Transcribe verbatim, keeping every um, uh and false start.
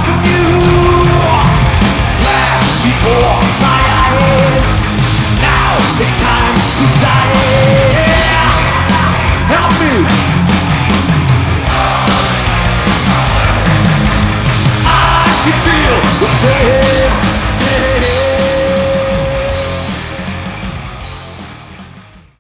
welcome you. Flash before my eyes. Now it's time to die.